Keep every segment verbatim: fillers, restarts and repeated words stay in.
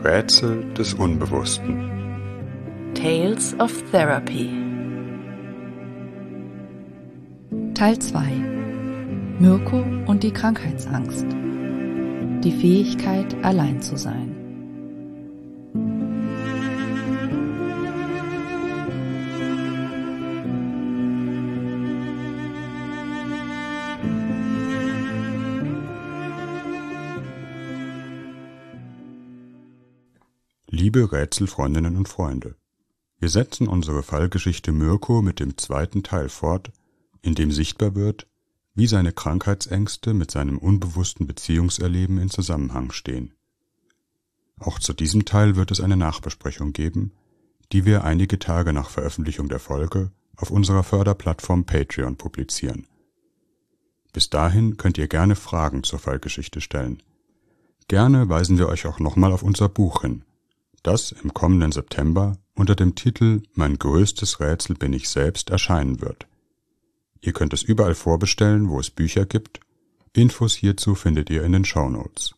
Rätsel des Unbewussten. Tales of Therapy. Teil zwei. Mirko und die Krankheitsangst. Die Fähigkeit, allein zu sein. Liebe Rätselfreundinnen und Freunde, wir setzen unsere Fallgeschichte Mirko mit dem zweiten Teil fort, in dem sichtbar wird, wie seine Krankheitsängste mit seinem unbewussten Beziehungserleben in Zusammenhang stehen. Auch zu diesem Teil wird es eine Nachbesprechung geben, die wir einige Tage nach Veröffentlichung der Folge auf unserer Förderplattform Patreon publizieren. Bis dahin könnt ihr gerne Fragen zur Fallgeschichte stellen. Gerne weisen wir euch auch nochmal auf unser Buch hin, das im kommenden September unter dem Titel »Mein größtes Rätsel bin ich selbst« erscheinen wird. Ihr könnt es überall vorbestellen, wo es Bücher gibt. Infos hierzu findet ihr in den Shownotes.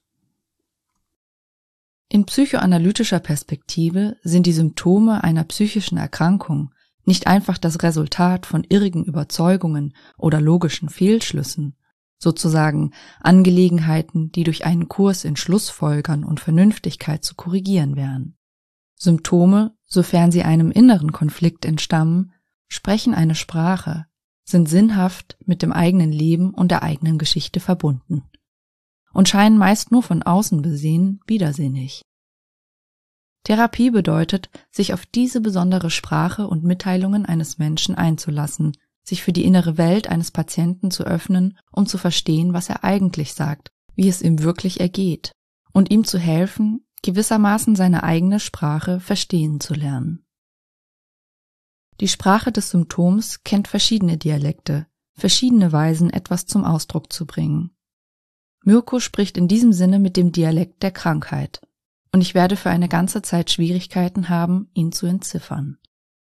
In psychoanalytischer Perspektive sind die Symptome einer psychischen Erkrankung nicht einfach das Resultat von irrigen Überzeugungen oder logischen Fehlschlüssen, sozusagen Angelegenheiten, die durch einen Kurs in Schlussfolgern und Vernünftigkeit zu korrigieren wären. Symptome, sofern sie einem inneren Konflikt entstammen, sprechen eine Sprache, sind sinnhaft mit dem eigenen Leben und der eigenen Geschichte verbunden und scheinen meist nur von außen besehen widersinnig. Therapie bedeutet, sich auf diese besondere Sprache und Mitteilungen eines Menschen einzulassen, sich für die innere Welt eines Patienten zu öffnen, um zu verstehen, was er eigentlich sagt, wie es ihm wirklich ergeht, und ihm zu helfen, gewissermaßen seine eigene Sprache verstehen zu lernen. Die Sprache des Symptoms kennt verschiedene Dialekte, verschiedene Weisen, etwas zum Ausdruck zu bringen. Mirko spricht in diesem Sinne mit dem Dialekt der Krankheit, und ich werde für eine ganze Zeit Schwierigkeiten haben, ihn zu entziffern.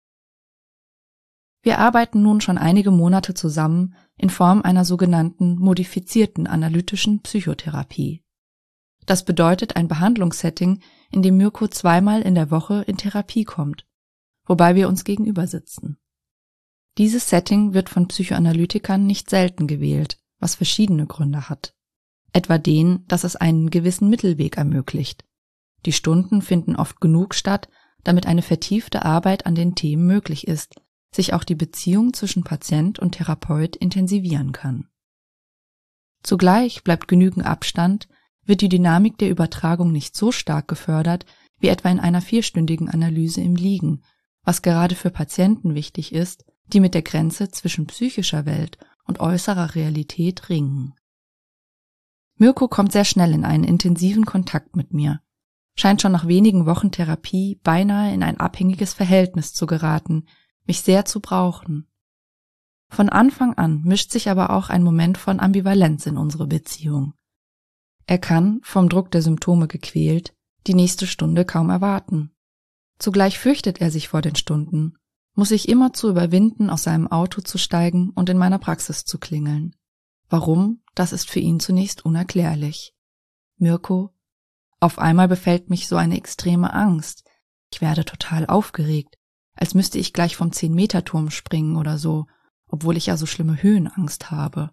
Wir arbeiten nun schon einige Monate zusammen in Form einer sogenannten modifizierten analytischen Psychotherapie. Das bedeutet ein Behandlungssetting, in dem Mirko zweimal in der Woche in Therapie kommt, wobei wir uns gegenüber sitzen. Dieses Setting wird von Psychoanalytikern nicht selten gewählt, was verschiedene Gründe hat. Etwa den, dass es einen gewissen Mittelweg ermöglicht. Die Stunden finden oft genug statt, damit eine vertiefte Arbeit an den Themen möglich ist, sich auch die Beziehung zwischen Patient und Therapeut intensivieren kann. Zugleich bleibt genügend Abstand, wird die Dynamik der Übertragung nicht so stark gefördert wie etwa in einer vierstündigen Analyse im Liegen, was gerade für Patienten wichtig ist, die mit der Grenze zwischen psychischer Welt und äußerer Realität ringen. Mirko kommt sehr schnell in einen intensiven Kontakt mit mir, scheint schon nach wenigen Wochen Therapie beinahe in ein abhängiges Verhältnis zu geraten, mich sehr zu brauchen. Von Anfang an mischt sich aber auch ein Moment von Ambivalenz in unsere Beziehung. Er kann, vom Druck der Symptome gequält, die nächste Stunde kaum erwarten. Zugleich fürchtet er sich vor den Stunden, muss sich immer zu überwinden, aus seinem Auto zu steigen und in meiner Praxis zu klingeln. Warum, das ist für ihn zunächst unerklärlich. Mirko, auf einmal befällt mich so eine extreme Angst. Ich werde total aufgeregt, als müsste ich gleich vom zehn-Meter-Turm springen oder so, obwohl ich ja so schlimme Höhenangst habe.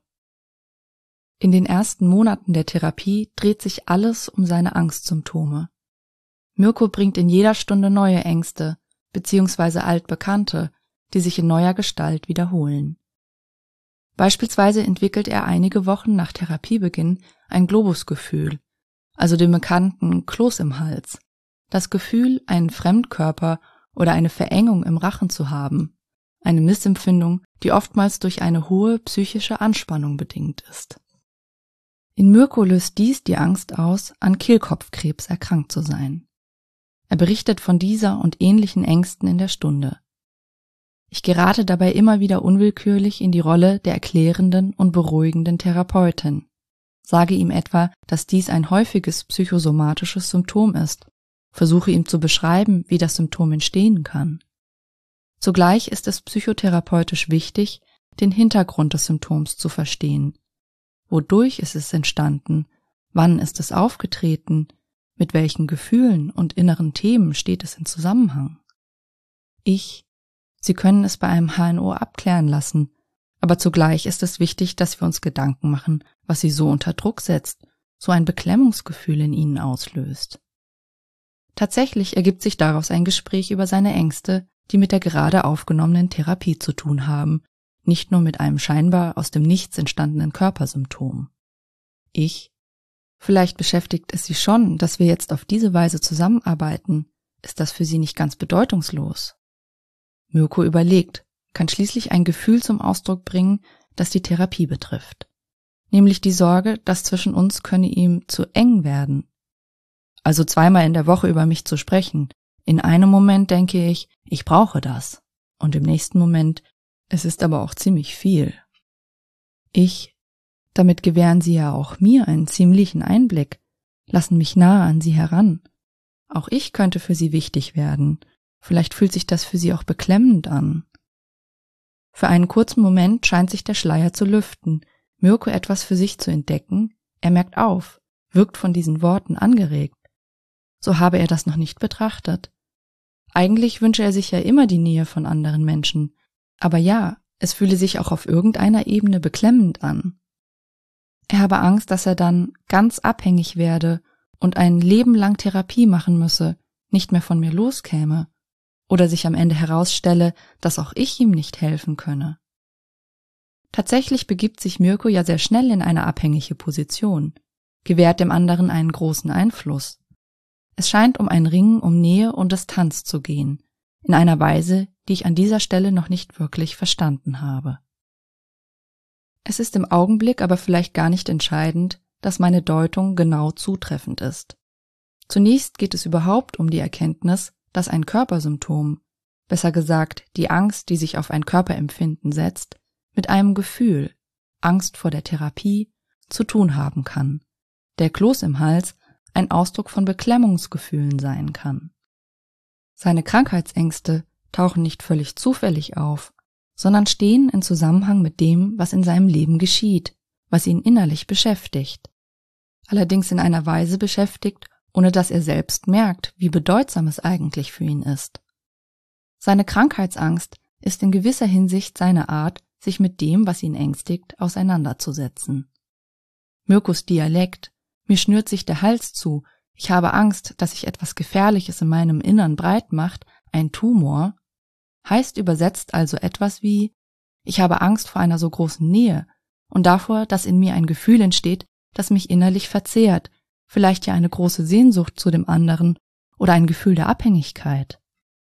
In den ersten Monaten der Therapie dreht sich alles um seine Angstsymptome. Mirko bringt in jeder Stunde neue Ängste, beziehungsweise altbekannte, die sich in neuer Gestalt wiederholen. Beispielsweise entwickelt er einige Wochen nach Therapiebeginn ein Globusgefühl, also den bekannten Kloß im Hals, das Gefühl, einen Fremdkörper oder eine Verengung im Rachen zu haben, eine Missempfindung, die oftmals durch eine hohe psychische Anspannung bedingt ist. In Mirko löst dies die Angst aus, an Kehlkopfkrebs erkrankt zu sein. Er berichtet von dieser und ähnlichen Ängsten in der Stunde. Ich gerate dabei immer wieder unwillkürlich in die Rolle der erklärenden und beruhigenden Therapeutin, sage ihm etwa, dass dies ein häufiges psychosomatisches Symptom ist, versuche ihm zu beschreiben, wie das Symptom entstehen kann. Zugleich ist es psychotherapeutisch wichtig, den Hintergrund des Symptoms zu verstehen. Wodurch ist es entstanden? Wann ist es aufgetreten? Mit welchen Gefühlen und inneren Themen steht es in Zusammenhang? Ich. Sie können es bei einem H N O abklären lassen, aber zugleich ist es wichtig, dass wir uns Gedanken machen, was Sie so unter Druck setzt, so ein Beklemmungsgefühl in Ihnen auslöst. Tatsächlich ergibt sich daraus ein Gespräch über seine Ängste, die mit der gerade aufgenommenen Therapie zu tun haben, nicht nur mit einem scheinbar aus dem Nichts entstandenen Körpersymptom. Ich. Vielleicht beschäftigt es Sie schon, dass wir jetzt auf diese Weise zusammenarbeiten. Ist das für Sie nicht ganz bedeutungslos? Mirko überlegt, kann schließlich ein Gefühl zum Ausdruck bringen, das die Therapie betrifft. Nämlich die Sorge, dass zwischen uns könne ihm zu eng werden. Also zweimal in der Woche über mich zu sprechen. In einem Moment denke ich, ich brauche das. Und im nächsten Moment, es ist aber auch ziemlich viel. Ich, damit gewähren Sie ja auch mir einen ziemlichen Einblick, lassen mich nahe an Sie heran. Auch ich könnte für Sie wichtig werden. Vielleicht fühlt sich das für Sie auch beklemmend an. Für einen kurzen Moment scheint sich der Schleier zu lüften, Mirko etwas für sich zu entdecken. Er merkt auf, wirkt von diesen Worten angeregt. So habe er das noch nicht betrachtet. Eigentlich wünsche er sich ja immer die Nähe von anderen Menschen. Aber ja, es fühle sich auch auf irgendeiner Ebene beklemmend an. Er habe Angst, dass er dann ganz abhängig werde und ein Leben lang Therapie machen müsse, nicht mehr von mir loskäme. Oder sich am Ende herausstelle, dass auch ich ihm nicht helfen könne. Tatsächlich begibt sich Mirko ja sehr schnell in eine abhängige Position, gewährt dem anderen einen großen Einfluss. Es scheint um ein Ringen um Nähe und Distanz zu gehen, in einer Weise, die ich an dieser Stelle noch nicht wirklich verstanden habe. Es ist im Augenblick aber vielleicht gar nicht entscheidend, dass meine Deutung genau zutreffend ist. Zunächst geht es überhaupt um die Erkenntnis, dass ein Körpersymptom, besser gesagt die Angst, die sich auf ein Körperempfinden setzt, mit einem Gefühl, Angst vor der Therapie, zu tun haben kann, der Kloß im Hals ein Ausdruck von Beklemmungsgefühlen sein kann. Seine Krankheitsängste tauchen nicht völlig zufällig auf, sondern stehen in Zusammenhang mit dem, was in seinem Leben geschieht, was ihn innerlich beschäftigt. Allerdings in einer Weise beschäftigt, ohne dass er selbst merkt, wie bedeutsam es eigentlich für ihn ist. Seine Krankheitsangst ist in gewisser Hinsicht seine Art, sich mit dem, was ihn ängstigt, auseinanderzusetzen. Mirkos Dialekt, mir schnürt sich der Hals zu, ich habe Angst, dass sich etwas Gefährliches in meinem Innern breit macht, ein Tumor, heißt übersetzt also etwas wie, ich habe Angst vor einer so großen Nähe und davor, dass in mir ein Gefühl entsteht, das mich innerlich verzehrt, vielleicht ja eine große Sehnsucht zu dem anderen oder ein Gefühl der Abhängigkeit.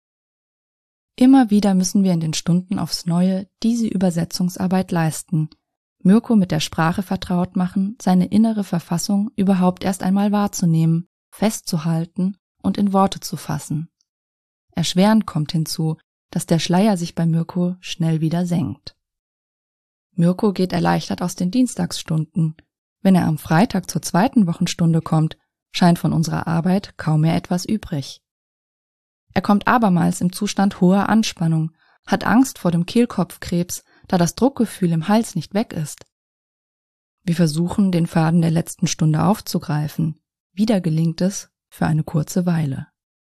Immer wieder müssen wir in den Stunden aufs Neue diese Übersetzungsarbeit leisten, Mirko mit der Sprache vertraut machen, seine innere Verfassung überhaupt erst einmal wahrzunehmen, festzuhalten und in Worte zu fassen. Erschwerend kommt hinzu, dass der Schleier sich bei Mirko schnell wieder senkt. Mirko geht erleichtert aus den Dienstagsstunden. Wenn er am Freitag zur zweiten Wochenstunde kommt, scheint von unserer Arbeit kaum mehr etwas übrig. Er kommt abermals im Zustand hoher Anspannung, hat Angst vor dem Kehlkopfkrebs, da das Druckgefühl im Hals nicht weg ist. Wir versuchen, den Faden der letzten Stunde aufzugreifen. Wieder gelingt es für eine kurze Weile.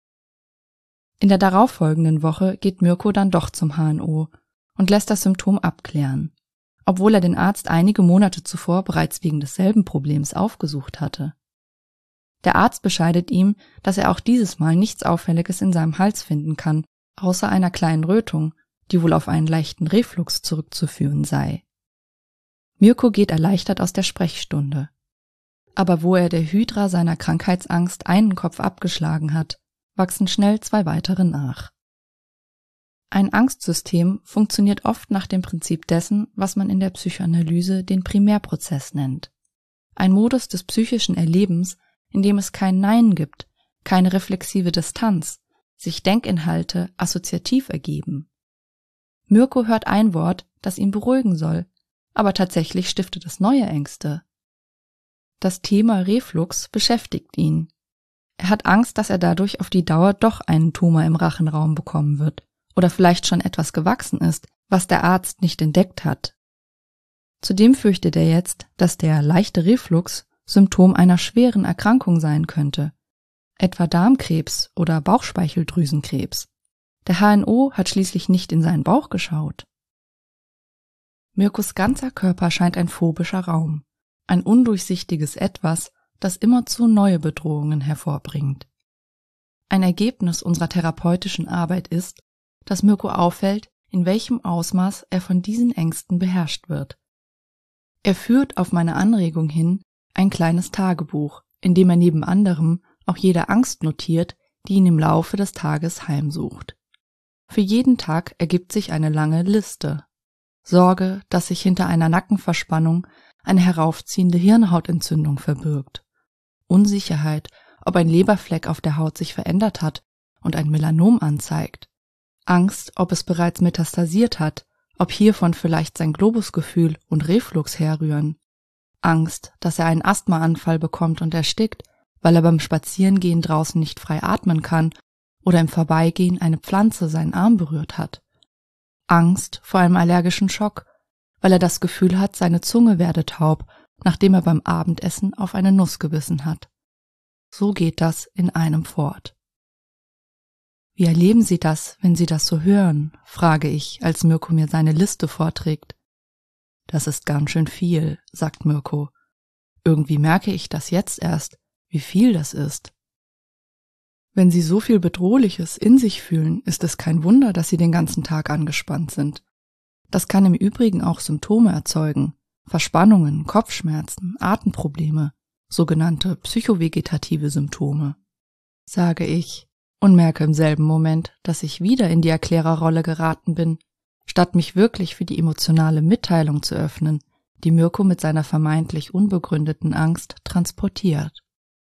In der darauffolgenden Woche geht Mirko dann doch zum H N O und lässt das Symptom abklären, obwohl er den Arzt einige Monate zuvor bereits wegen desselben Problems aufgesucht hatte. Der Arzt bescheidet ihm, dass er auch dieses Mal nichts Auffälliges in seinem Hals finden kann, außer einer kleinen Rötung, die wohl auf einen leichten Reflux zurückzuführen sei. Mirko geht erleichtert aus der Sprechstunde. Aber wo er der Hydra seiner Krankheitsangst einen Kopf abgeschlagen hat, wachsen schnell zwei weitere nach. Ein Angstsystem funktioniert oft nach dem Prinzip dessen, was man in der Psychoanalyse den Primärprozess nennt. Ein Modus des psychischen Erlebens, in dem es kein Nein gibt, keine reflexive Distanz, sich Denkinhalte assoziativ ergeben. Mirko hört ein Wort, das ihn beruhigen soll, aber tatsächlich stiftet es neue Ängste. Das Thema Reflux beschäftigt ihn. Er hat Angst, dass er dadurch auf die Dauer doch einen Tumor im Rachenraum bekommen wird oder vielleicht schon etwas gewachsen ist, was der Arzt nicht entdeckt hat. Zudem fürchtet er jetzt, dass der leichte Reflux Symptom einer schweren Erkrankung sein könnte, etwa Darmkrebs oder Bauchspeicheldrüsenkrebs. Der H N O hat schließlich nicht in seinen Bauch geschaut. Mirkos ganzer Körper scheint ein phobischer Raum, ein undurchsichtiges Etwas, das immerzu neue Bedrohungen hervorbringt. Ein Ergebnis unserer therapeutischen Arbeit ist, dass Mirko auffällt, in welchem Ausmaß er von diesen Ängsten beherrscht wird. Er führt auf meine Anregung hin ein kleines Tagebuch, in dem er neben anderem auch jede Angst notiert, die ihn im Laufe des Tages heimsucht. Für jeden Tag ergibt sich eine lange Liste. Sorge, dass sich hinter einer Nackenverspannung eine heraufziehende Hirnhautentzündung verbirgt. Unsicherheit, ob ein Leberfleck auf der Haut sich verändert hat und ein Melanom anzeigt. Angst, ob es bereits metastasiert hat, ob hiervon vielleicht sein Globusgefühl und Reflux herrühren. Angst, dass er einen Asthmaanfall bekommt und erstickt, weil er beim Spazierengehen draußen nicht frei atmen kann oder im Vorbeigehen eine Pflanze seinen Arm berührt hat. Angst vor einem allergischen Schock, weil er das Gefühl hat, seine Zunge werde taub, nachdem er beim Abendessen auf eine Nuss gebissen hat. So geht das in einem fort. Wie erleben Sie das, wenn Sie das so hören? Frage ich, als Mirko mir seine Liste vorträgt. Das ist ganz schön viel, sagt Mirko. Irgendwie merke ich das jetzt erst, wie viel das ist. Wenn Sie so viel Bedrohliches in sich fühlen, ist es kein Wunder, dass Sie den ganzen Tag angespannt sind. Das kann im Übrigen auch Symptome erzeugen. Verspannungen, Kopfschmerzen, Atemprobleme, sogenannte psychovegetative Symptome, sage ich und merke im selben Moment, dass ich wieder in die Erklärerrolle geraten bin, statt mich wirklich für die emotionale Mitteilung zu öffnen, die Mirko mit seiner vermeintlich unbegründeten Angst transportiert.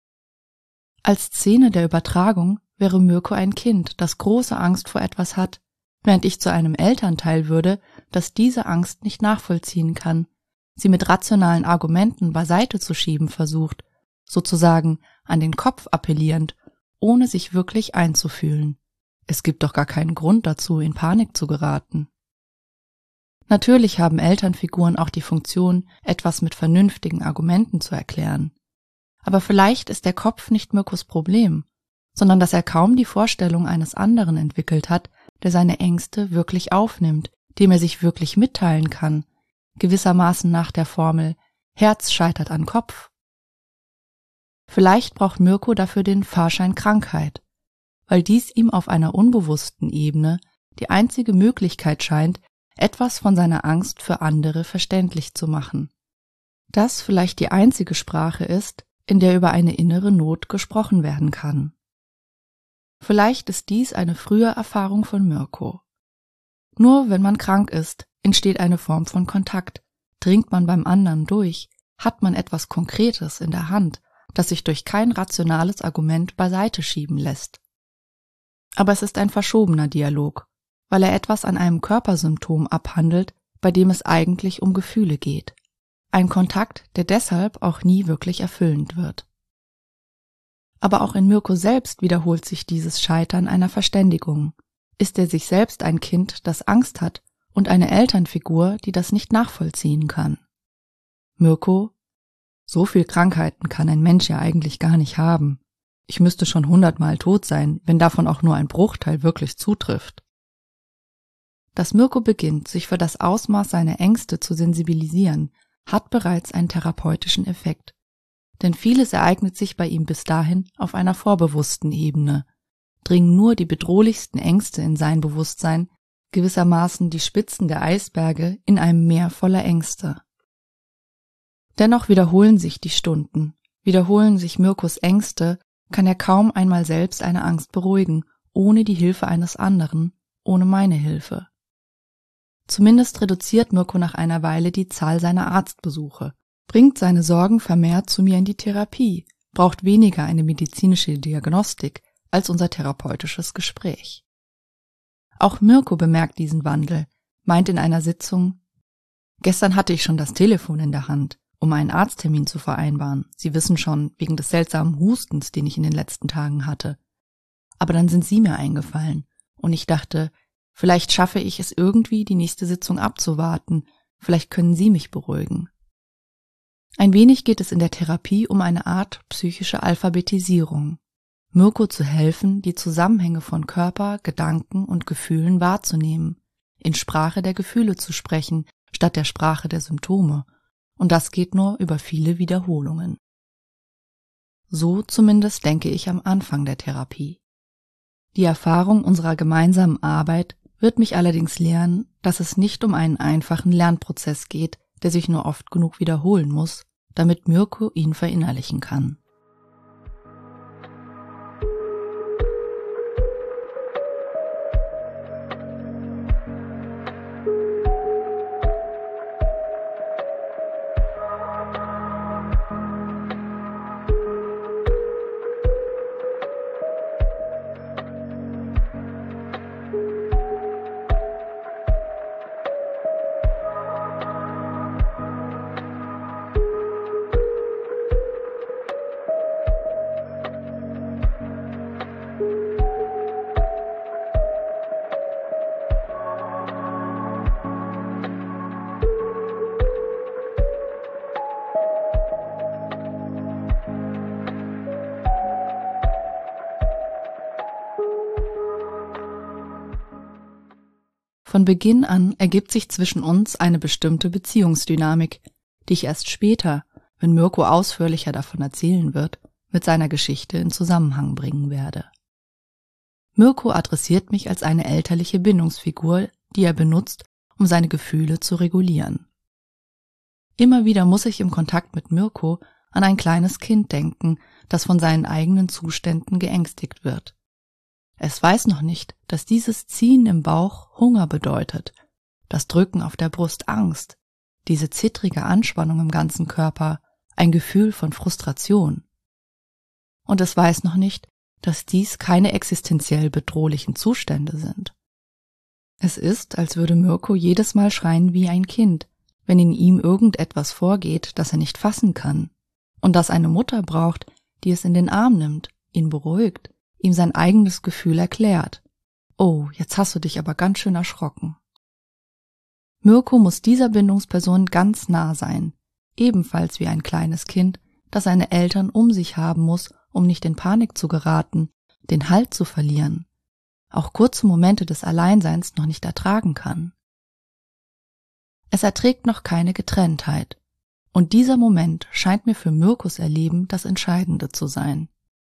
Als Szene der Übertragung wäre Mirko ein Kind, das große Angst vor etwas hat, während ich zu einem Elternteil würde, das diese Angst nicht nachvollziehen kann, sie mit rationalen Argumenten beiseite zu schieben versucht, sozusagen an den Kopf appellierend, ohne sich wirklich einzufühlen. Es gibt doch gar keinen Grund dazu, in Panik zu geraten. Natürlich haben Elternfiguren auch die Funktion, etwas mit vernünftigen Argumenten zu erklären. Aber vielleicht ist der Kopf nicht Mirkos Problem, sondern dass er kaum die Vorstellung eines anderen entwickelt hat, der seine Ängste wirklich aufnimmt, dem er sich wirklich mitteilen kann, gewissermaßen nach der Formel Herz scheitert an Kopf. Vielleicht braucht Mirko dafür den Fahrschein Krankheit, weil dies ihm auf einer unbewussten Ebene die einzige Möglichkeit scheint, etwas von seiner Angst für andere verständlich zu machen. Das vielleicht die einzige Sprache ist, in der über eine innere Not gesprochen werden kann. Vielleicht ist dies eine frühe Erfahrung von Mirko. Nur wenn man krank ist, entsteht eine Form von Kontakt, dringt man beim anderen durch, hat man etwas Konkretes in der Hand, das sich durch kein rationales Argument beiseite schieben lässt. Aber es ist ein verschobener Dialog, weil er etwas an einem Körpersymptom abhandelt, bei dem es eigentlich um Gefühle geht. Ein Kontakt, der deshalb auch nie wirklich erfüllend wird. Aber auch in Mirko selbst wiederholt sich dieses Scheitern einer Verständigung. Ist er sich selbst ein Kind, das Angst hat, und eine Elternfigur, die das nicht nachvollziehen kann? Mirko: So viel Krankheiten kann ein Mensch ja eigentlich gar nicht haben. Ich müsste schon hundertmal tot sein, wenn davon auch nur ein Bruchteil wirklich zutrifft. Dass Mirko beginnt, sich für das Ausmaß seiner Ängste zu sensibilisieren, hat bereits einen therapeutischen Effekt. Denn vieles ereignet sich bei ihm bis dahin auf einer vorbewussten Ebene, dringen nur die bedrohlichsten Ängste in sein Bewusstsein, gewissermaßen die Spitzen der Eisberge in einem Meer voller Ängste. Dennoch wiederholen sich die Stunden, wiederholen sich Mirkos Ängste, kann er kaum einmal selbst eine Angst beruhigen, ohne die Hilfe eines anderen, ohne meine Hilfe. Zumindest reduziert Mirko nach einer Weile die Zahl seiner Arztbesuche, bringt seine Sorgen vermehrt zu mir in die Therapie, braucht weniger eine medizinische Diagnostik als unser therapeutisches Gespräch. Auch Mirko bemerkt diesen Wandel, meint in einer Sitzung: Gestern hatte ich schon das Telefon in der Hand, um einen Arzttermin zu vereinbaren. Sie wissen schon, wegen des seltsamen Hustens, den ich in den letzten Tagen hatte. Aber dann sind Sie mir eingefallen und ich dachte, vielleicht schaffe ich es irgendwie, die nächste Sitzung abzuwarten, vielleicht können Sie mich beruhigen. Ein wenig geht es in der Therapie um eine Art psychische Alphabetisierung. Mirko zu helfen, die Zusammenhänge von Körper, Gedanken und Gefühlen wahrzunehmen, in Sprache der Gefühle zu sprechen, statt der Sprache der Symptome, und das geht nur über viele Wiederholungen. So zumindest denke ich am Anfang der Therapie. Die Erfahrung unserer gemeinsamen Arbeit wird mich allerdings lehren, dass es nicht um einen einfachen Lernprozess geht, der sich nur oft genug wiederholen muss, damit Mirko ihn verinnerlichen kann. Von Beginn an ergibt sich zwischen uns eine bestimmte Beziehungsdynamik, die ich erst später, wenn Mirko ausführlicher davon erzählen wird, mit seiner Geschichte in Zusammenhang bringen werde. Mirko adressiert mich als eine elterliche Bindungsfigur, die er benutzt, um seine Gefühle zu regulieren. Immer wieder muss ich im Kontakt mit Mirko an ein kleines Kind denken, das von seinen eigenen Zuständen geängstigt wird. Es weiß noch nicht, dass dieses Ziehen im Bauch Hunger bedeutet, das Drücken auf der Brust Angst, diese zittrige Anspannung im ganzen Körper ein Gefühl von Frustration. Und es weiß noch nicht, dass dies keine existenziell bedrohlichen Zustände sind. Es ist, als würde Mirko jedes Mal schreien wie ein Kind, wenn in ihm irgendetwas vorgeht, das er nicht fassen kann, und das eine Mutter braucht, die es in den Arm nimmt, ihn beruhigt, ihm sein eigenes Gefühl erklärt. Oh, jetzt hast du dich aber ganz schön erschrocken. Mirko muss dieser Bindungsperson ganz nah sein, ebenfalls wie ein kleines Kind, das seine Eltern um sich haben muss, um nicht in Panik zu geraten, den Halt zu verlieren, auch kurze Momente des Alleinseins noch nicht ertragen kann. Es erträgt noch keine Getrenntheit, und dieser Moment scheint mir für Mirkos Erleben das Entscheidende zu sein.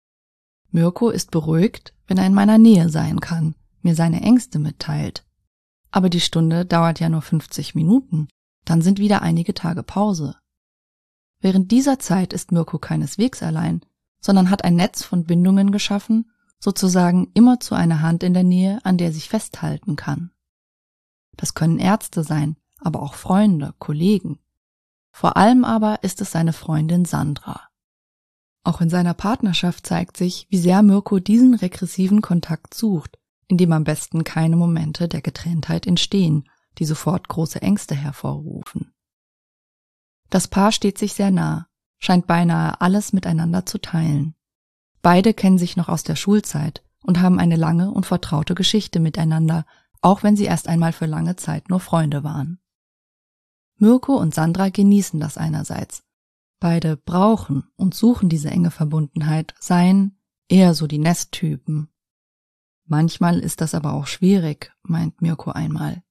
Mirko ist beruhigt, wenn er in meiner Nähe sein kann, mir seine Ängste mitteilt. Aber die Stunde dauert ja nur fünfzig Minuten, dann sind wieder einige Tage Pause. Während dieser Zeit ist Mirko keineswegs allein, sondern hat ein Netz von Bindungen geschaffen, sozusagen immer zu einer Hand in der Nähe, an der er sich festhalten kann. Das können Ärzte sein, aber auch Freunde, Kollegen. Vor allem aber ist es seine Freundin Sandra. Auch in seiner Partnerschaft zeigt sich, wie sehr Mirko diesen regressiven Kontakt sucht, in dem am besten keine Momente der Getrenntheit entstehen, die sofort große Ängste hervorrufen. Das Paar steht sich sehr nah, scheint beinahe alles miteinander zu teilen. Beide kennen sich noch aus der Schulzeit und haben eine lange und vertraute Geschichte miteinander, auch wenn sie erst einmal für lange Zeit nur Freunde waren. Mirko und Sandra genießen das einerseits. Beide brauchen und suchen diese enge Verbundenheit, seien eher so die Nesttypen. Manchmal ist das aber auch schwierig, meint Mirko einmal.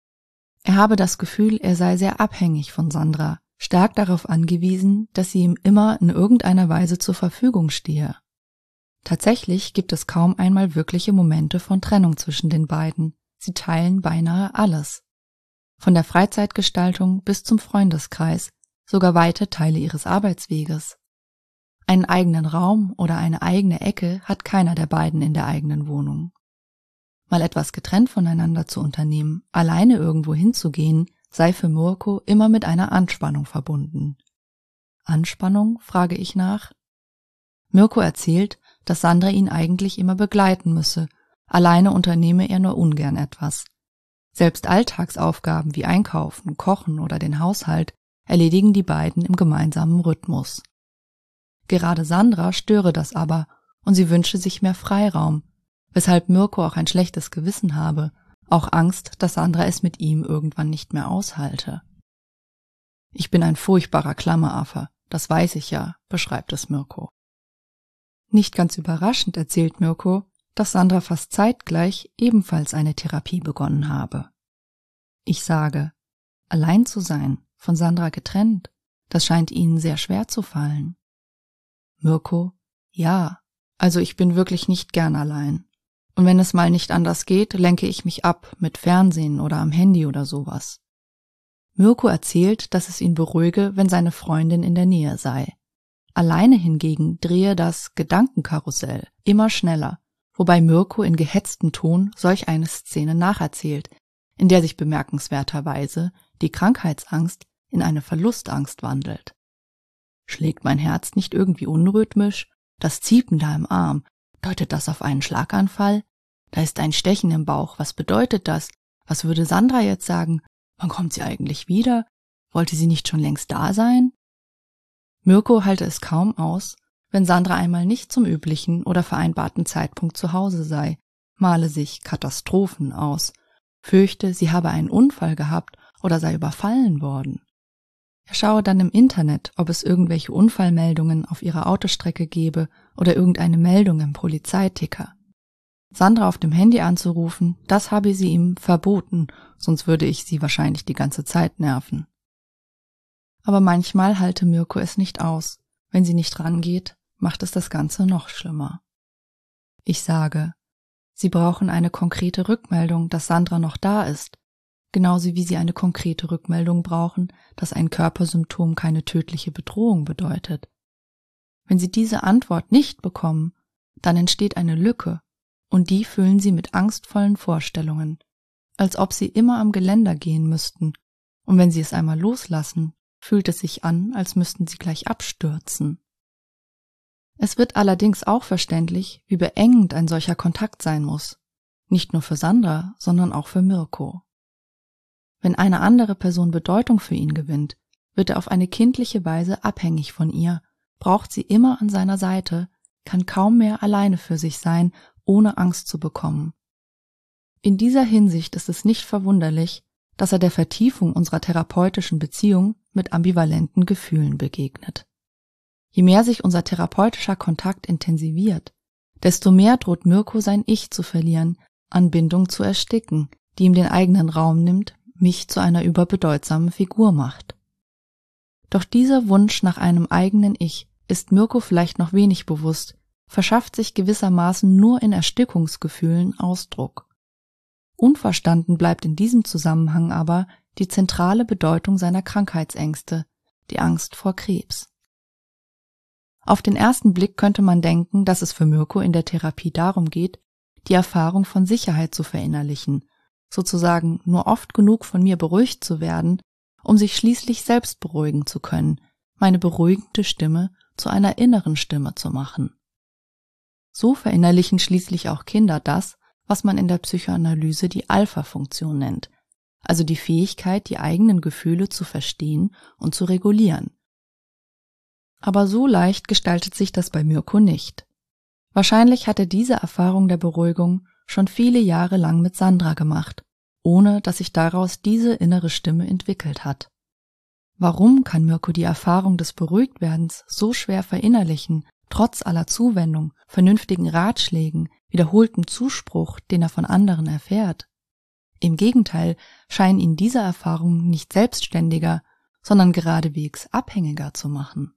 Er habe das Gefühl, er sei sehr abhängig von Sandra, stark darauf angewiesen, dass sie ihm immer in irgendeiner Weise zur Verfügung stehe. Tatsächlich gibt es kaum einmal wirkliche Momente von Trennung zwischen den beiden. Sie teilen beinahe alles. Von der Freizeitgestaltung bis zum Freundeskreis, sogar weite Teile ihres Arbeitsweges. Einen eigenen Raum oder eine eigene Ecke hat keiner der beiden in der eigenen Wohnung. Mal etwas getrennt voneinander zu unternehmen, alleine irgendwo hinzugehen, sei für Mirko immer mit einer Anspannung verbunden. Anspannung, frage ich nach. Mirko erzählt, dass Sandra ihn eigentlich immer begleiten müsse, alleine unternehme er nur ungern etwas. Selbst Alltagsaufgaben wie Einkaufen, Kochen oder den Haushalt erledigen die beiden im gemeinsamen Rhythmus. Gerade Sandra störe das aber und sie wünsche sich mehr Freiraum, weshalb Mirko auch ein schlechtes Gewissen habe, auch Angst, dass Sandra es mit ihm irgendwann nicht mehr aushalte. Ich bin ein furchtbarer Klammeraffe, das weiß ich ja, beschreibt es Mirko. Nicht ganz überraschend erzählt Mirko, dass Sandra fast zeitgleich ebenfalls eine Therapie begonnen habe. Ich sage, allein zu sein, von Sandra getrennt, das scheint ihnen sehr schwer zu fallen. Mirko, ja, also ich bin wirklich nicht gern allein. Und wenn es mal nicht anders geht, lenke ich mich ab mit Fernsehen oder am Handy oder sowas. Mirko erzählt, dass es ihn beruhige, wenn seine Freundin in der Nähe sei. Alleine hingegen drehe das Gedankenkarussell immer schneller, wobei Mirko in gehetztem Ton solch eine Szene nacherzählt, in der sich bemerkenswerterweise die Krankheitsangst in eine Verlustangst wandelt. Schlägt mein Herz nicht irgendwie unrhythmisch? Das Ziepen da im Arm, deutet das auf einen Schlaganfall? Da ist ein Stechen im Bauch, was bedeutet das? Was würde Sandra jetzt sagen? Wann kommt sie eigentlich wieder? Wollte sie nicht schon längst da sein? Mirko halte es kaum aus, wenn Sandra einmal nicht zum üblichen oder vereinbarten Zeitpunkt zu Hause sei, male sich Katastrophen aus, fürchte, sie habe einen Unfall gehabt oder sei überfallen worden. Er schaue dann im Internet, ob es irgendwelche Unfallmeldungen auf ihrer Autostrecke gebe oder irgendeine Meldung im Polizeiticker. Sandra auf dem Handy anzurufen, das habe sie ihm verboten, sonst würde ich sie wahrscheinlich die ganze Zeit nerven. Aber manchmal halte Mirko es nicht aus. Wenn sie nicht rangeht, macht es das Ganze noch schlimmer. Ich sage, sie brauchen eine konkrete Rückmeldung, dass Sandra noch da ist, genauso wie sie eine konkrete Rückmeldung brauchen, dass ein Körpersymptom keine tödliche Bedrohung bedeutet. Wenn sie diese Antwort nicht bekommen, dann entsteht eine Lücke, und die füllen sie mit angstvollen Vorstellungen, als ob sie immer am Geländer gehen müssten, und wenn sie es einmal loslassen, fühlt es sich an, als müssten sie gleich abstürzen. Es wird allerdings auch verständlich, wie beengend ein solcher Kontakt sein muss, nicht nur für Sandra, sondern auch für Mirko. Wenn eine andere Person Bedeutung für ihn gewinnt, wird er auf eine kindliche Weise abhängig von ihr, braucht sie immer an seiner Seite, kann kaum mehr alleine für sich sein, ohne Angst zu bekommen. In dieser Hinsicht ist es nicht verwunderlich, dass er der Vertiefung unserer therapeutischen Beziehung mit ambivalenten Gefühlen begegnet. Je mehr sich unser therapeutischer Kontakt intensiviert, desto mehr droht Mirko sein Ich zu verlieren, an Bindung zu ersticken, die ihm den eigenen Raum nimmt, mich zu einer überbedeutsamen Figur macht. Doch dieser Wunsch nach einem eigenen Ich ist Mirko vielleicht noch wenig bewusst, verschafft sich gewissermaßen nur in Erstickungsgefühlen Ausdruck. Unverstanden bleibt in diesem Zusammenhang aber die zentrale Bedeutung seiner Krankheitsängste, die Angst vor Krebs. Auf den ersten Blick könnte man denken, dass es für Mirko in der Therapie darum geht, die Erfahrung von Sicherheit zu verinnerlichen, sozusagen nur oft genug von mir beruhigt zu werden, um sich schließlich selbst beruhigen zu können, meine beruhigende Stimme zu einer inneren Stimme zu machen. So verinnerlichen schließlich auch Kinder das, was man in der Psychoanalyse die Alpha-Funktion nennt, also die Fähigkeit, die eigenen Gefühle zu verstehen und zu regulieren. Aber so leicht gestaltet sich das bei Mirko nicht. Wahrscheinlich hat er diese Erfahrung der Beruhigung schon viele Jahre lang mit Sandra gemacht, ohne dass sich daraus diese innere Stimme entwickelt hat. Warum kann Mirko die Erfahrung des Beruhigtwerdens so schwer verinnerlichen, trotz aller Zuwendung, vernünftigen Ratschlägen, wiederholtem Zuspruch, den er von anderen erfährt? Im Gegenteil scheinen ihn diese Erfahrungen nicht selbstständiger, sondern geradewegs abhängiger zu machen.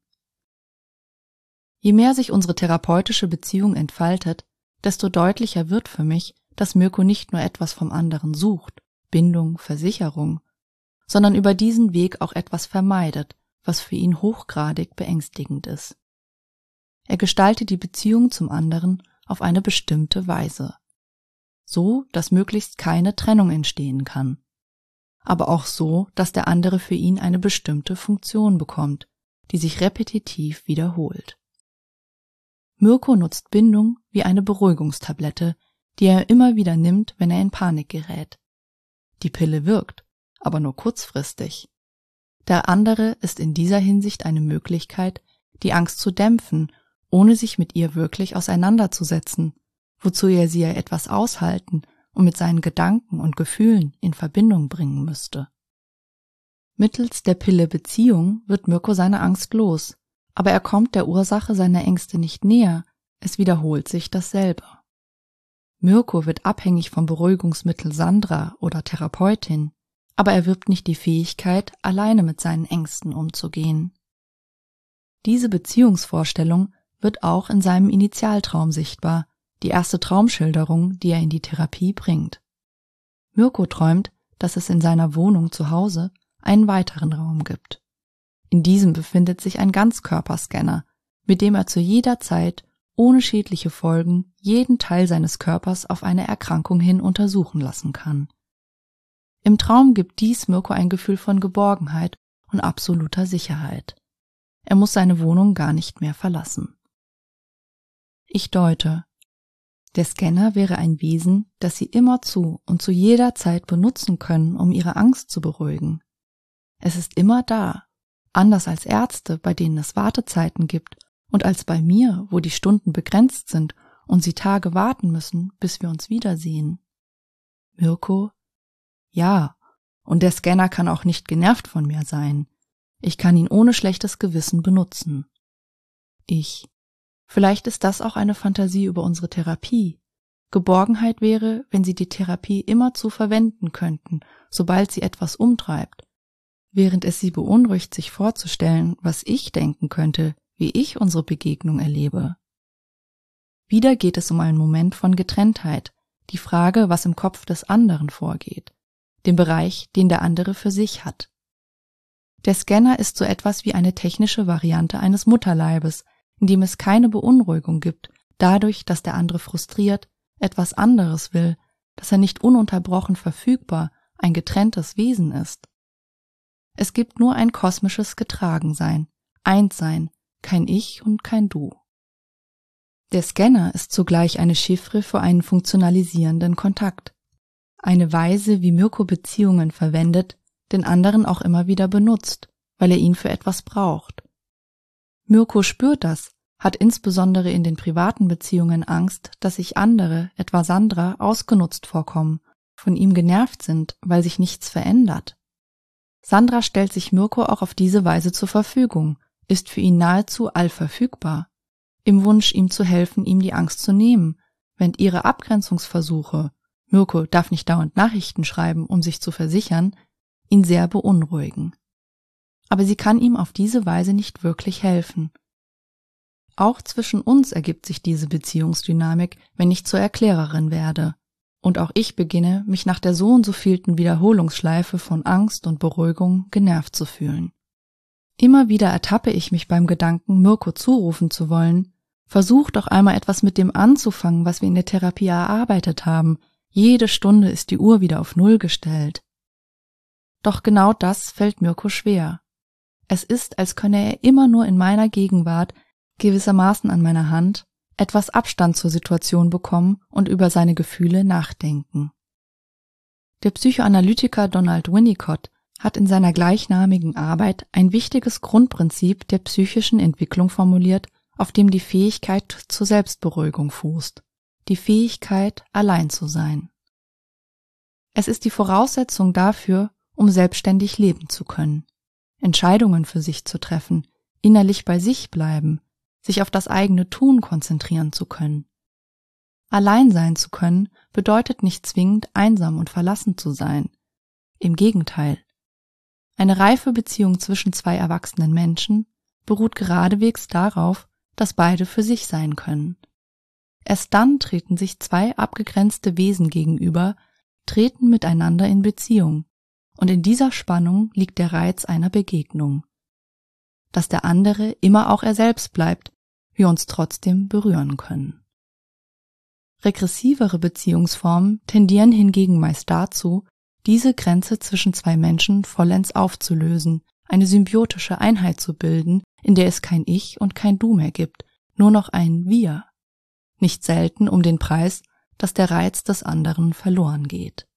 Je mehr sich unsere therapeutische Beziehung entfaltet, desto deutlicher wird für mich, dass Mirko nicht nur etwas vom anderen sucht, Bindung, Versicherung, sondern über diesen Weg auch etwas vermeidet, was für ihn hochgradig beängstigend ist. Er gestaltet die Beziehung zum anderen auf eine bestimmte Weise, so, dass möglichst keine Trennung entstehen kann, aber auch so, dass der andere für ihn eine bestimmte Funktion bekommt, die sich repetitiv wiederholt. Mirko nutzt Bindung wie eine Beruhigungstablette, die er immer wieder nimmt, wenn er in Panik gerät. Die Pille wirkt, aber nur kurzfristig. Der andere ist in dieser Hinsicht eine Möglichkeit, die Angst zu dämpfen, ohne sich mit ihr wirklich auseinanderzusetzen, wozu er sie ja etwas aushalten und mit seinen Gedanken und Gefühlen in Verbindung bringen müsste. Mittels der Pille Beziehung wird Mirko seine Angst los, aber er kommt der Ursache seiner Ängste nicht näher, Es wiederholt sich dasselbe. Mirko wird abhängig vom Beruhigungsmittel Sandra oder Therapeutin, aber erwirbt nicht die Fähigkeit, alleine mit seinen Ängsten umzugehen. Diese Beziehungsvorstellung wird auch in seinem Initialtraum sichtbar, die erste Traumschilderung, die er in die Therapie bringt. Mirko träumt, dass es in seiner Wohnung zu Hause einen weiteren Raum gibt. In diesem befindet sich ein Ganzkörperscanner, mit dem er zu jeder Zeit ohne schädliche Folgen jeden Teil seines Körpers auf eine Erkrankung hin untersuchen lassen kann. Im Traum gibt dies Mirko ein Gefühl von Geborgenheit und absoluter Sicherheit. Er muss seine Wohnung gar nicht mehr verlassen. Ich deute. Der Scanner wäre ein Wesen, das Sie immerzu und zu jeder Zeit benutzen können, um Ihre Angst zu beruhigen. Es ist immer da, anders als Ärzte, bei denen es Wartezeiten gibt, und als bei mir, wo die Stunden begrenzt sind und Sie Tage warten müssen, bis wir uns wiedersehen. Mirko: Ja, und der Scanner kann auch nicht genervt von mir sein. Ich kann ihn ohne schlechtes Gewissen benutzen. Ich: Vielleicht ist das auch eine Fantasie über unsere Therapie. Geborgenheit wäre, wenn Sie die Therapie immerzu verwenden könnten, sobald Sie etwas umtreibt, während es Sie beunruhigt, sich vorzustellen, was ich denken könnte, wie ich unsere Begegnung erlebe. Wieder geht es um einen Moment von Getrenntheit, die Frage, was im Kopf des anderen vorgeht, den Bereich, den der andere für sich hat. Der Scanner ist so etwas wie eine technische Variante eines Mutterleibes, in dem es keine Beunruhigung gibt, dadurch, dass der andere frustriert, etwas anderes will, dass er nicht ununterbrochen verfügbar, ein getrenntes Wesen ist. Es gibt nur ein kosmisches Getragensein, Einssein, kein Ich und kein Du. Der Scanner ist zugleich eine Chiffre für einen funktionalisierenden Kontakt, eine Weise, wie Mirko Beziehungen verwendet, den anderen auch immer wieder benutzt, weil er ihn für etwas braucht. Mirko spürt das, hat insbesondere in den privaten Beziehungen Angst, dass sich andere, etwa Sandra, ausgenutzt vorkommen, von ihm genervt sind, weil sich nichts verändert. Sandra stellt sich Mirko auch auf diese Weise zur Verfügung, ist für ihn nahezu allverfügbar, im Wunsch, ihm zu helfen, ihm die Angst zu nehmen, während ihre Abgrenzungsversuche, Mirko darf nicht dauernd Nachrichten schreiben, um sich zu versichern, ihn sehr beunruhigen. Aber sie kann ihm auf diese Weise nicht wirklich helfen. Auch zwischen uns ergibt sich diese Beziehungsdynamik, wenn ich zur Erklärerin werde. Und auch ich beginne, mich nach der so und so vielten Wiederholungsschleife von Angst und Beruhigung genervt zu fühlen. Immer wieder ertappe ich mich beim Gedanken, Mirko zurufen zu wollen: Versuch doch einmal etwas mit dem anzufangen, was wir in der Therapie erarbeitet haben. Jede Stunde ist die Uhr wieder auf Null gestellt. Doch genau das fällt Mirko schwer. Es ist, als könne er immer nur in meiner Gegenwart, gewissermaßen an meiner Hand, etwas Abstand zur Situation bekommen und über seine Gefühle nachdenken. Der Psychoanalytiker Donald Winnicott hat in seiner gleichnamigen Arbeit ein wichtiges Grundprinzip der psychischen Entwicklung formuliert, auf dem die Fähigkeit zur Selbstberuhigung fußt, die Fähigkeit, allein zu sein. Es ist die Voraussetzung dafür, um selbstständig leben zu können, Entscheidungen für sich zu treffen, innerlich bei sich bleiben, sich auf das eigene Tun konzentrieren zu können. Allein sein zu können bedeutet nicht zwingend einsam und verlassen zu sein. Im Gegenteil. Eine reife Beziehung zwischen zwei erwachsenen Menschen beruht geradewegs darauf, dass beide für sich sein können. Erst dann treten sich zwei abgegrenzte Wesen gegenüber, treten miteinander in Beziehung, und in dieser Spannung liegt der Reiz einer Begegnung. Dass der andere immer auch er selbst bleibt, wir uns trotzdem berühren können. Regressivere Beziehungsformen tendieren hingegen meist dazu, diese Grenze zwischen zwei Menschen vollends aufzulösen, eine symbiotische Einheit zu bilden, in der es kein Ich und kein Du mehr gibt, nur noch ein Wir. Nicht selten um den Preis, dass der Reiz des anderen verloren geht.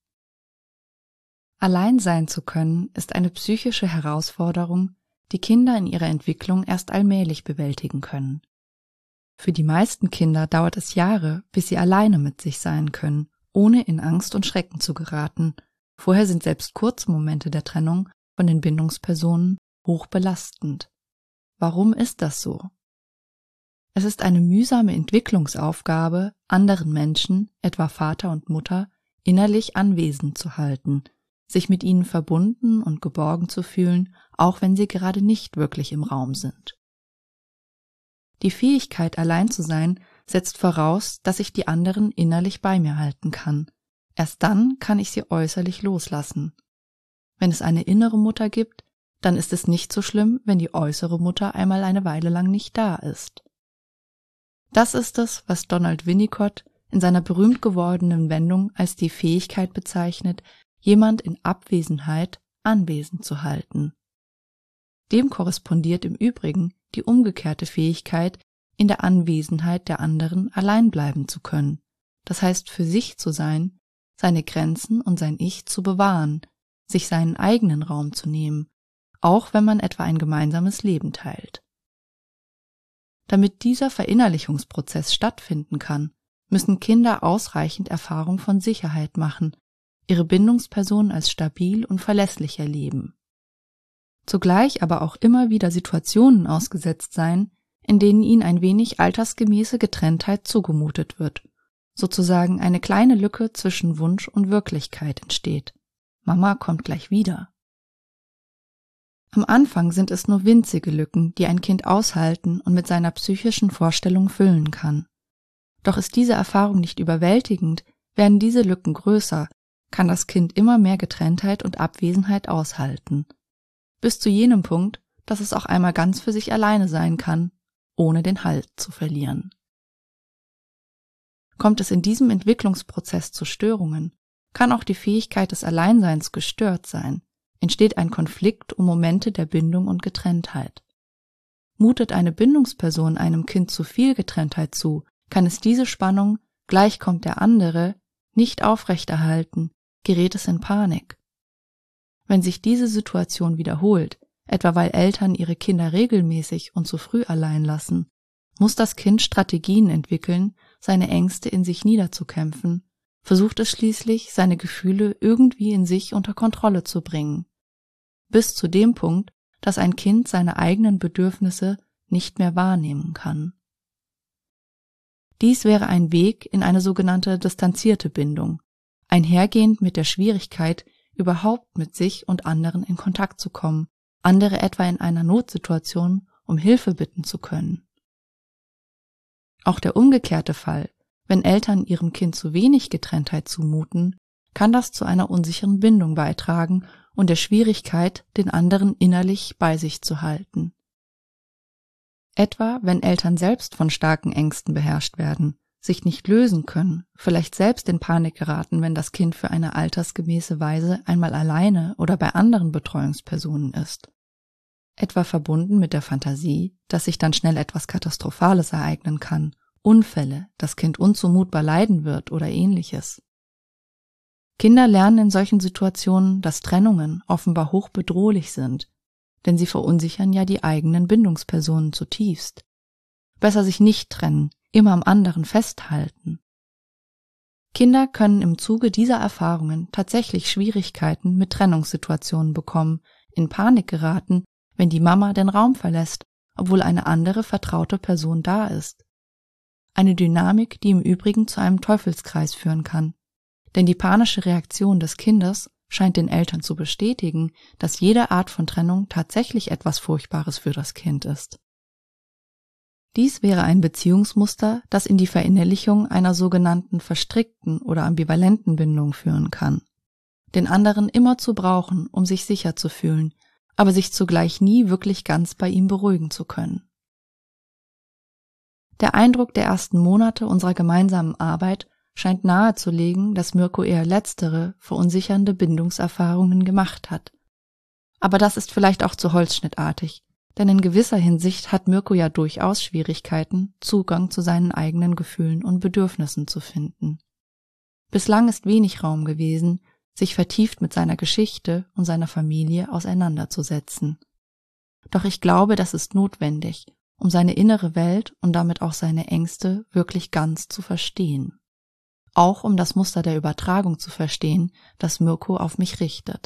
Allein sein zu können, ist eine psychische Herausforderung, die Kinder in ihrer Entwicklung erst allmählich bewältigen können. Für die meisten Kinder dauert es Jahre, bis sie alleine mit sich sein können, ohne in Angst und Schrecken zu geraten. Vorher sind selbst kurze Momente der Trennung von den Bindungspersonen hoch belastend. Warum ist das so? Es ist eine mühsame Entwicklungsaufgabe, anderen Menschen, etwa Vater und Mutter, innerlich anwesend zu halten, sich mit ihnen verbunden und geborgen zu fühlen, auch wenn sie gerade nicht wirklich im Raum sind. Die Fähigkeit, allein zu sein, setzt voraus, dass ich die anderen innerlich bei mir halten kann. Erst dann kann ich sie äußerlich loslassen. Wenn es eine innere Mutter gibt, dann ist es nicht so schlimm, wenn die äußere Mutter einmal eine Weile lang nicht da ist. Das ist es, was Donald Winnicott in seiner berühmt gewordenen Wendung als die Fähigkeit bezeichnet, jemand in Abwesenheit anwesend zu halten. Dem korrespondiert im Übrigen die umgekehrte Fähigkeit, in der Anwesenheit der anderen allein bleiben zu können, das heißt für sich zu sein, seine Grenzen und sein Ich zu bewahren, sich seinen eigenen Raum zu nehmen, auch wenn man etwa ein gemeinsames Leben teilt. Damit dieser Verinnerlichungsprozess stattfinden kann, müssen Kinder ausreichend Erfahrung von Sicherheit machen, ihre Bindungsperson als stabil und verlässlich erleben. Zugleich aber auch immer wieder Situationen ausgesetzt sein, in denen ihnen ein wenig altersgemäße Getrenntheit zugemutet wird, sozusagen eine kleine Lücke zwischen Wunsch und Wirklichkeit entsteht. Mama kommt gleich wieder. Am Anfang sind es nur winzige Lücken, die ein Kind aushalten und mit seiner psychischen Vorstellung füllen kann. Doch ist diese Erfahrung nicht überwältigend, werden diese Lücken größer, kann das Kind immer mehr Getrenntheit und Abwesenheit aushalten. Bis zu jenem Punkt, dass es auch einmal ganz für sich alleine sein kann, ohne den Halt zu verlieren. Kommt es in diesem Entwicklungsprozess zu Störungen, kann auch die Fähigkeit des Alleinseins gestört sein, entsteht ein Konflikt um Momente der Bindung und Getrenntheit. Mutet eine Bindungsperson einem Kind zu viel Getrenntheit zu, kann es diese Spannung, gleich kommt der andere, nicht aufrechterhalten, gerät es in Panik. Wenn sich diese Situation wiederholt, etwa weil Eltern ihre Kinder regelmäßig und zu früh allein lassen, muss das Kind Strategien entwickeln, seine Ängste in sich niederzukämpfen, versucht es schließlich, seine Gefühle irgendwie in sich unter Kontrolle zu bringen, bis zu dem Punkt, dass ein Kind seine eigenen Bedürfnisse nicht mehr wahrnehmen kann. Dies wäre ein Weg in eine sogenannte distanzierte Bindung, einhergehend mit der Schwierigkeit, überhaupt mit sich und anderen in Kontakt zu kommen, andere etwa in einer Notsituation um Hilfe bitten zu können. Auch der umgekehrte Fall, wenn Eltern ihrem Kind zu wenig Getrenntheit zumuten, kann das zu einer unsicheren Bindung beitragen und der Schwierigkeit, den anderen innerlich bei sich zu halten. Etwa, wenn Eltern selbst von starken Ängsten beherrscht werden, sich nicht lösen können, vielleicht selbst in Panik geraten, wenn das Kind für eine altersgemäße Weise einmal alleine oder bei anderen Betreuungspersonen ist. Etwa verbunden mit der Fantasie, dass sich dann schnell etwas Katastrophales ereignen kann, Unfälle, das Kind unzumutbar leiden wird oder ähnliches. Kinder lernen in solchen Situationen, dass Trennungen offenbar hochbedrohlich sind, denn sie verunsichern ja die eigenen Bindungspersonen zutiefst. Besser sich nicht trennen, immer am anderen festhalten. Kinder können im Zuge dieser Erfahrungen tatsächlich Schwierigkeiten mit Trennungssituationen bekommen, in Panik geraten, wenn die Mama den Raum verlässt, obwohl eine andere vertraute Person da ist. Eine Dynamik, die im Übrigen zu einem Teufelskreis führen kann. Denn die panische Reaktion des Kindes scheint den Eltern zu bestätigen, dass jede Art von Trennung tatsächlich etwas Furchtbares für das Kind ist. Dies wäre ein Beziehungsmuster, das in die Verinnerlichung einer sogenannten verstrickten oder ambivalenten Bindung führen kann. Den anderen immer zu brauchen, um sich sicher zu fühlen, aber sich zugleich nie wirklich ganz bei ihm beruhigen zu können. Der Eindruck der ersten Monate unserer gemeinsamen Arbeit scheint nahezulegen, dass Mirko eher letztere, verunsichernde Bindungserfahrungen gemacht hat. Aber das ist vielleicht auch zu holzschnittartig, denn in gewisser Hinsicht hat Mirko ja durchaus Schwierigkeiten, Zugang zu seinen eigenen Gefühlen und Bedürfnissen zu finden. Bislang ist wenig Raum gewesen, sich vertieft mit seiner Geschichte und seiner Familie auseinanderzusetzen. Doch ich glaube, das ist notwendig, um seine innere Welt und damit auch seine Ängste wirklich ganz zu verstehen. Auch um das Muster der Übertragung zu verstehen, das Mirko auf mich richtet.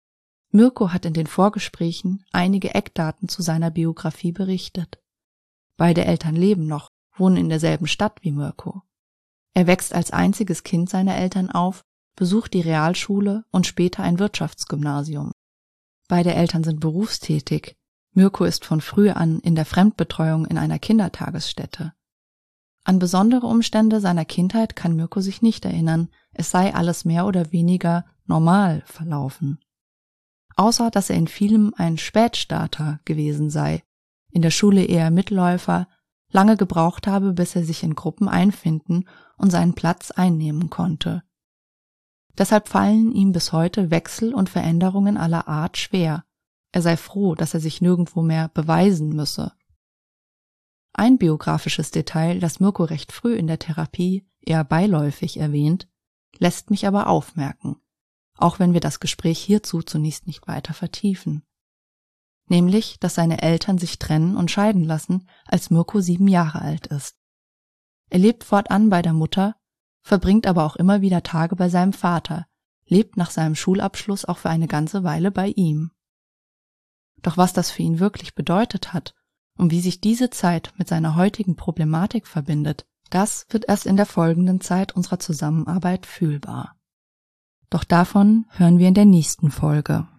Mirko hat in den Vorgesprächen einige Eckdaten zu seiner Biografie berichtet. Beide Eltern leben noch, wohnen in derselben Stadt wie Mirko. Er wächst als einziges Kind seiner Eltern auf, besucht die Realschule und später ein Wirtschaftsgymnasium. Beide Eltern sind berufstätig. Mirko ist von früh an in der Fremdbetreuung in einer Kindertagesstätte. An besondere Umstände seiner Kindheit kann Mirko sich nicht erinnern, es sei alles mehr oder weniger normal verlaufen. Außer dass er in vielem ein Spätstarter gewesen sei, in der Schule eher Mitläufer, lange gebraucht habe, bis er sich in Gruppen einfinden und seinen Platz einnehmen konnte. Deshalb fallen ihm bis heute Wechsel und Veränderungen aller Art schwer. Er sei froh, dass er sich nirgendwo mehr beweisen müsse. Ein biografisches Detail, das Mirko recht früh in der Therapie eher beiläufig erwähnt, lässt mich aber aufmerken, auch wenn wir das Gespräch hierzu zunächst nicht weiter vertiefen. Nämlich, dass seine Eltern sich trennen und scheiden lassen, als Mirko sieben Jahre alt ist. Er lebt fortan bei der Mutter, verbringt aber auch immer wieder Tage bei seinem Vater, lebt nach seinem Schulabschluss auch für eine ganze Weile bei ihm. Doch was das für ihn wirklich bedeutet hat und wie sich diese Zeit mit seiner heutigen Problematik verbindet, das wird erst in der folgenden Zeit unserer Zusammenarbeit fühlbar. Doch davon hören wir in der nächsten Folge.